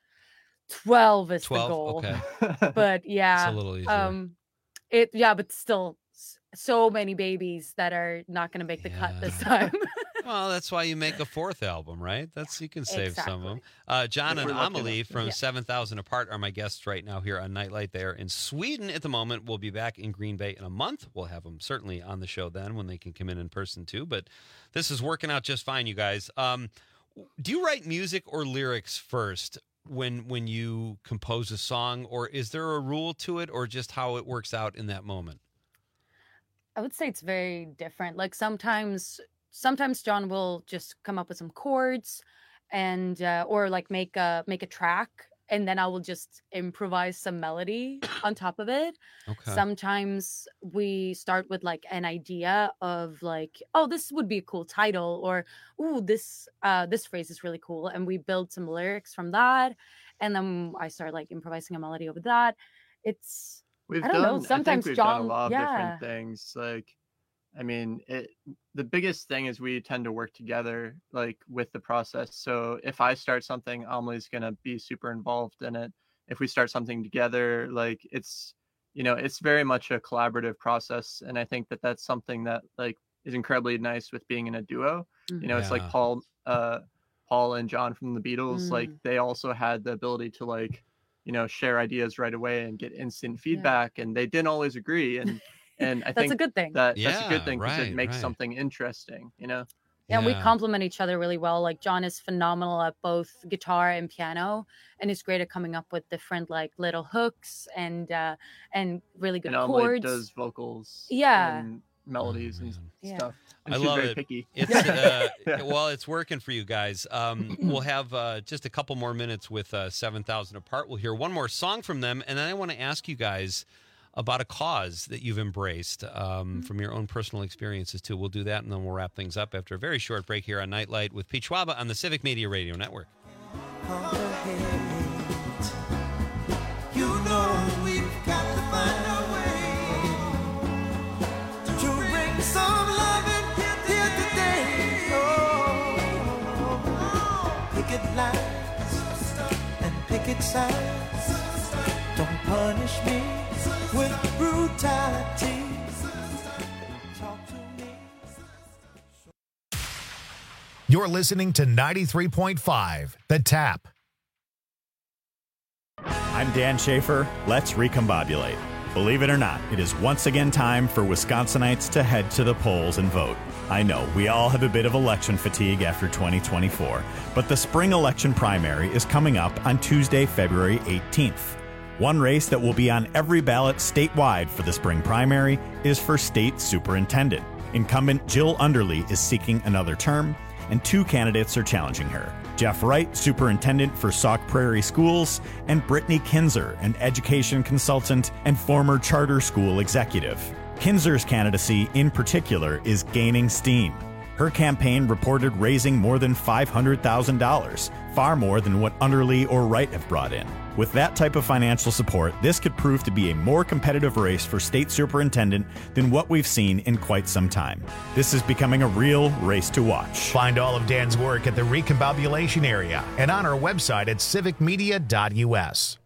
12 is 12? the goal. Okay. But yeah. It's a little easier. But still so many babies that are not going to make the cut this time. Well, that's why you make a 4th album, right? You can save some of them. John If and we're lucky Amelie enough. from 7,000 Apart are my guests right now here on Nightlight. They are in Sweden at the moment. We'll be back in Green Bay in a month. We'll have them certainly on the show then when they can come in person too. But this is working out just fine, you guys. Do you write music or lyrics first when you compose a song, or is there a rule to it, or just how it works out in that moment? I would say it's very different. Like sometimes John will just come up with some chords and or like make a track, and then I will just improvise some melody on top of it. Okay. Sometimes we start with like an idea of like, oh, this would be a cool title, or ooh, this phrase is really cool, and we build some lyrics from that, and then I start like improvising a melody over that. It's We've I don't know. done. I Sometimes think we've John, done a lot of yeah. different things. Like, I mean, the biggest thing is we tend to work together, like with the process. So if I start something, Amelie's gonna be super involved in it. If we start something together, like it's very much a collaborative process. And I think that that's something that like is incredibly nice with being in a duo. You know, it's like Paul and John from the Beatles. Like they also had the ability to like, share ideas right away and get instant feedback, and they didn't always agree. And I That's think a good thing. that's a good thing because right, it makes right. something interesting, Yeah, and we complement each other really well. Like John is phenomenal at both guitar and piano, and he's great at coming up with different like little hooks and really good and Amelie chords. does vocals, Yeah. and melodies and stuff. And I she's love very it. picky. It's well, it's working for you guys. We'll have just a couple more minutes with 7,000 Apart. We'll hear one more song from them, and then I want to ask you guys about a cause that you've embraced from your own personal experiences too. We'll do that, and then we'll wrap things up after a very short break here on Nightlight with Pete Schwaba on the Civic Media Radio Network. You know we've got to find a way to bring some loving here today. Oh, picket lines and picket signs. Don't punish me with brutality. Talk to me. You're listening to 93.5 The Tap. I'm Dan Schaefer. Let's recombobulate. Believe it or not, it is once again time for Wisconsinites to head to the polls and vote. I know, we all have a bit of election fatigue after 2024, but the spring election primary is coming up on Tuesday, February 18th. One race that will be on every ballot statewide for the spring primary is for state superintendent. Incumbent Jill Underly is seeking another term, and 2 candidates are challenging her. Jeff Wright, superintendent for Sauk Prairie Schools, and Brittany Kinzer, an education consultant and former charter school executive. Kinzer's candidacy, in particular, is gaining steam. Her campaign reported raising more than $500,000, far more than what Underly or Wright have brought in. With that type of financial support, this could prove to be a more competitive race for state superintendent than what we've seen in quite some time. This is becoming a real race to watch. Find all of Dan's work at the Recombobulation area and on our website at civicmedia.us.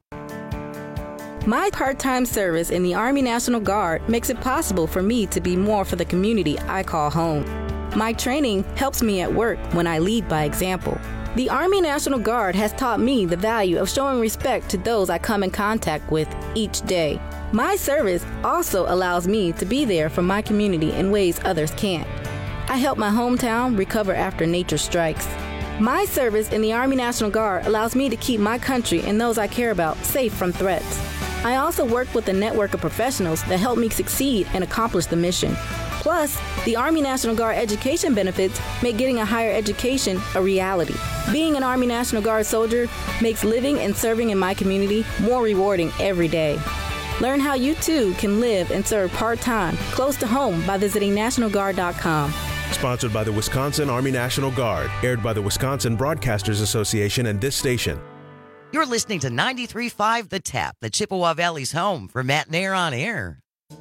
My part-time service in the Army National Guard makes it possible for me to be more for the community I call home. My training helps me at work when I lead by example. The Army National Guard has taught me the value of showing respect to those I come in contact with each day. My service also allows me to be there for my community in ways others can't. I help my hometown recover after nature strikes. My service in the Army National Guard allows me to keep my country and those I care about safe from threats. I also work with a network of professionals that help me succeed and accomplish the mission. Plus, the Army National Guard education benefits make getting a higher education a reality. Being an Army National Guard soldier makes living and serving in my community more rewarding every day. Learn how you too can live and serve part-time close to home by visiting NationalGuard.com. Sponsored by the Wisconsin Army National Guard, aired by the Wisconsin Broadcasters Association and this station. You're listening to 93.5 The Tap, the Chippewa Valley's home for Matt Nair on Air.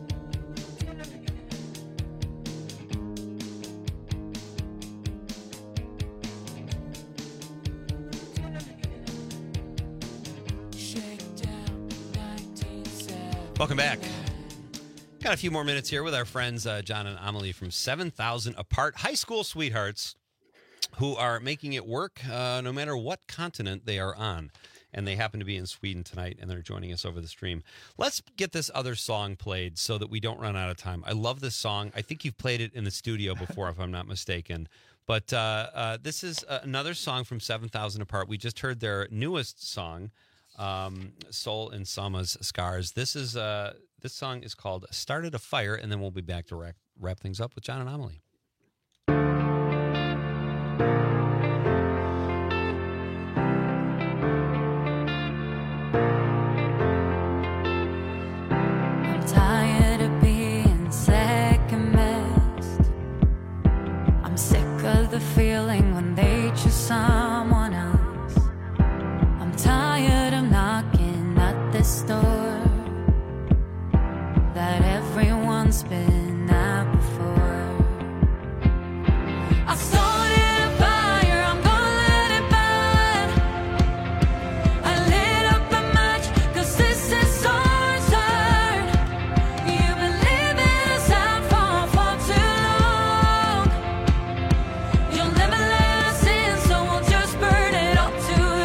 Welcome back. Got a few more minutes here with our friends John and Amelie from 7,000 Apart, high school sweethearts who are making it work no matter what continent they are on. And they happen to be in Sweden tonight, and they're joining us over the stream. Let's get this other song played so that we don't run out of time. I love this song. I think you've played it in the studio before, if I'm not mistaken. But this is another song from 7,000 Apart. We just heard their newest song, Soul in Sama's Scars. This song is called Started a Fire, and then we'll be back to wrap things up with John and Amelie. I'm tired of being second best. I'm sick of the feeling when they choose someone else. I'm tired of knocking at this door that everyone's been at before. I started a fire, I'm gonna let it burn. I lit up a match, 'cause this is our turn. You've been living us out for too long. You'll never let us in, so we'll just burn it up to the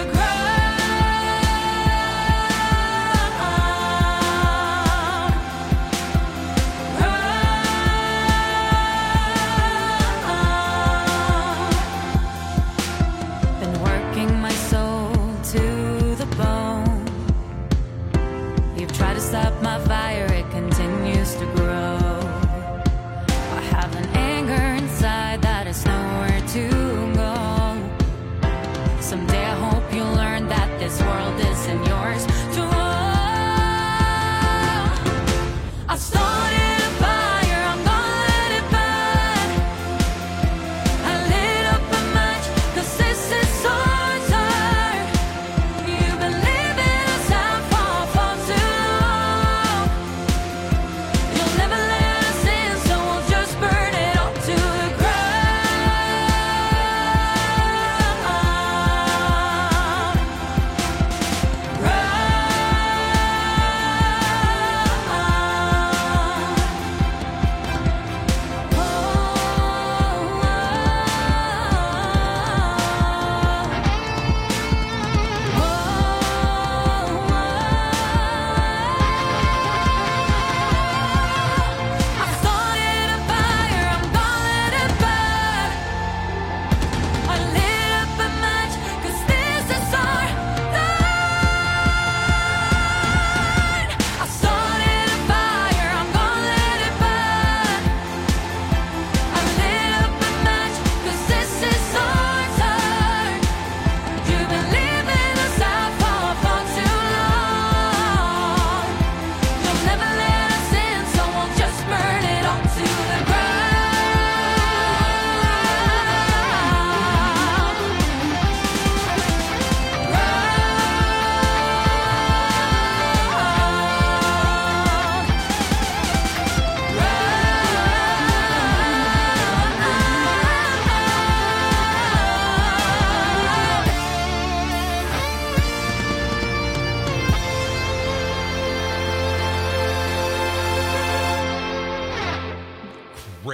Been working my soul to the bone. You've tried to stop my fire, it continues to grow. I have an anger inside that is nowhere to go. Someday I hope you'll learn that this world isn't yours to own. I started a fire, I'm gonna let it burn. I lit up a match, 'cause this is our turn. You've been living us out for too long. You'll never let us in, so we'll just burn it up to the ground.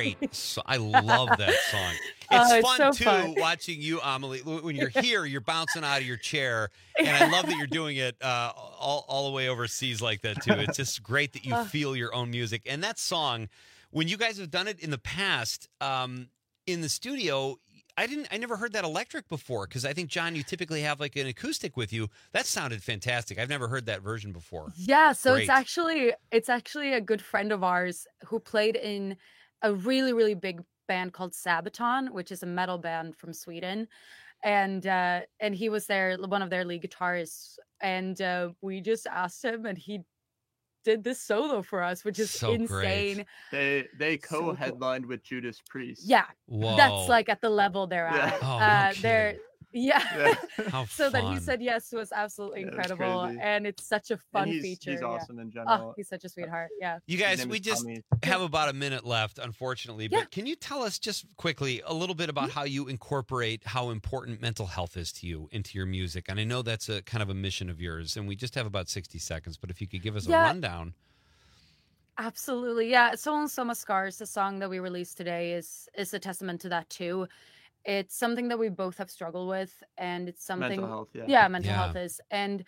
great. I love that song. It's fun, so too, fun. watching you, Amelie. When you're here, you're bouncing out of your chair. And I love that you're doing it all the way overseas like that, too. It's just great that you feel your own music. And that song, when you guys have done it in the past, in the studio, I never heard that electric before, because I think, John, you typically have like an acoustic with you. That sounded fantastic. I've never heard that version before. Yeah, so Great. it's actually a good friend of ours who played in a really, really big band called Sabaton, which is a metal band from Sweden. And he was one of their lead guitarists. And we just asked him, and he did this solo for us, which is So insane. great. They co-headlined with Judas Priest. Yeah, Whoa. that's like at the level they're Yeah. at. Oh, no they're How so that he fun. said yes was absolutely Yeah, it's incredible, crazy. and it's such a fun he's feature. yeah. awesome in Oh, general. he's such a sweetheart. Yeah. You His guys, name we is just Tommy. have about a minute left, unfortunately. But can you tell us just quickly a little bit about how you incorporate how important mental health is to you into your music? And I know that's a kind of a mission of yours, and we just have about 60 seconds. But if you could give us a Yeah. rundown. Absolutely. Yeah. Soul and Soma Scars, the song that we released today, is a testament to that too. It's something that we both have struggled with, and it's something Mental health, yeah. Yeah, mental Yeah. health is. And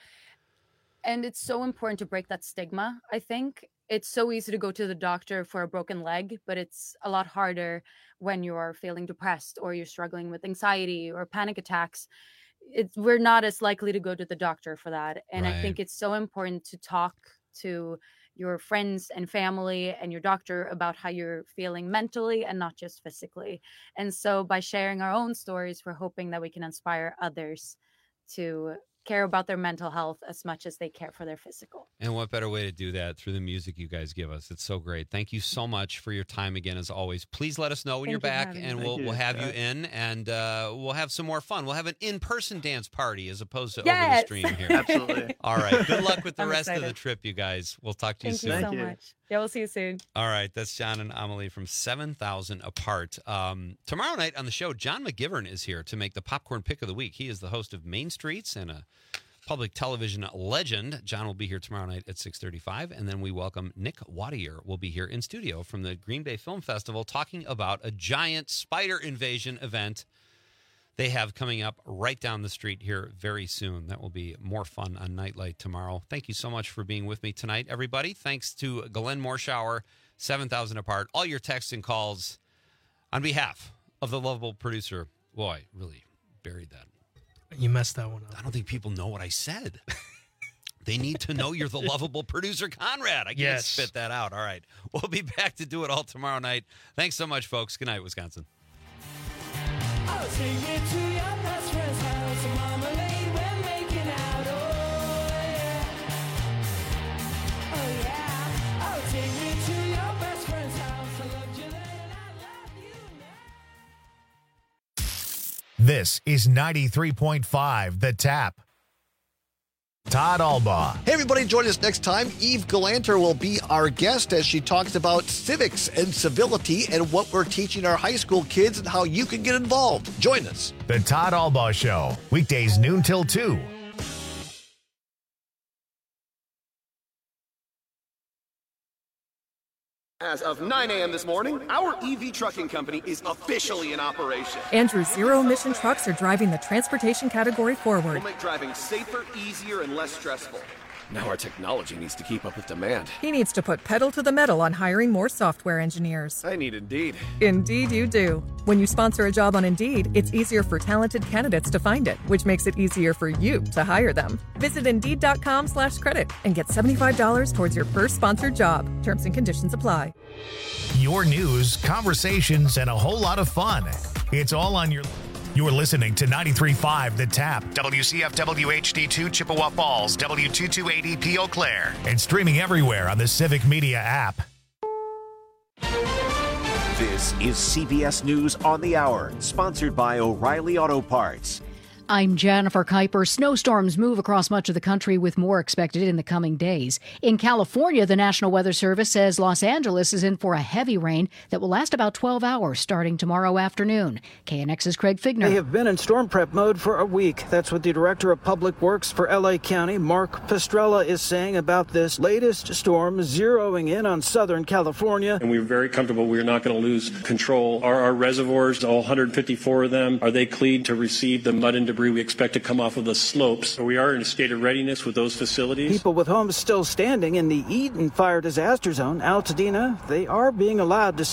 it's so important to break that stigma, I think. It's so easy to go to the doctor for a broken leg, but it's a lot harder when you're feeling depressed or you're struggling with anxiety or panic attacks. We're not as likely to go to the doctor for that. And I think Right. it's so important to talk to your friends and family and your doctor about how you're feeling mentally and not just physically. And so by sharing our own stories, we're hoping that we can inspire others to care about their mental health as much as they care for their physical. And what better way to do that through the music you guys give us? It's so great. Thank you so much for your time again, as always. Please let us know when Thank you're you for back, having and me. we'll Thank you. have you Yeah. in, and we'll have some more fun. We'll have an in-person dance party as opposed to over Yes! the stream here. Absolutely. All right. Good luck with the I'm rest of the excited. trip, you guys. We'll talk to you Thank soon. you so Thank you. much. Yeah, we'll see you soon. All right, that's John and Amelie from 7,000 Apart. Tomorrow night on the show, John McGivern is here to make the Popcorn Pick of the Week. He is the host of Main Streets and a public television legend. John will be here tomorrow night at 6:35, and then we welcome Nick Wattier will be here in studio from the Green Bay Film Festival talking about a giant spider invasion event they have coming up right down the street here very soon. That will be more fun on Nightlight tomorrow. Thank you so much for being with me tonight, everybody. Thanks to Glenn Morshower, 7,000 Apart. All your texts and calls on behalf of the lovable producer. Boy, really buried that. You messed that one up. I don't think people know what I said. They need to know you're the lovable producer, Conrad. I can't Yes. spit that out. All right. We'll be back to do it all tomorrow night. Thanks so much, folks. Good night, Wisconsin. I'll take you to your best friend's house. Marmalade, we're making out. Oh, yeah. Oh, yeah. I'll take you to your best friend's house. I loved you then and I love you now. This is 93.5 The Tap. Todd Albaugh. Hey, everybody, join us next time. Eve Galanter will be our guest as she talks about civics and civility and what we're teaching our high school kids and how you can get involved. Join us. The Todd Albaugh Show. Weekdays noon till 2. As of 9 a.m. this morning, our EV trucking company is officially in operation. Andrew's zero-emission trucks are driving the transportation category forward. We'll make driving safer, easier, and less stressful. Now our technology needs to keep up with demand. He needs to put pedal to the metal on hiring more software engineers. I need Indeed. Indeed you do. When you sponsor a job on Indeed, it's easier for talented candidates to find it, which makes it easier for you to hire them. Visit Indeed.com/credit and get $75 towards your first sponsored job. Terms and conditions apply. Your news, conversations, and a whole lot of fun. It's all on your... You're listening to 93.5 The Tap, WCFW HD2 Chippewa Falls, W228EP Eau Claire, and streaming everywhere on the Civic Media app. This is CBS News on the Hour, sponsored by O'Reilly Auto Parts. I'm Jennifer Kuiper. Snowstorms move across much of the country with more expected in the coming days. In California, the National Weather Service says Los Angeles is in for a heavy rain that will last about 12 hours starting tomorrow afternoon. KNX's Craig Figner. They have been in storm prep mode for a week. That's what the Director of Public Works for LA County, Mark Pastrella, is saying about this latest storm zeroing in on Southern California. And we're very comfortable we're not going to lose control. Are our reservoirs, all 154 of them, are they clean to receive the mud and debris we expect to come off of the slopes? We are in a state of readiness with those facilities. People with homes still standing in the Eden Fire Disaster Zone, Altadena, they are being allowed to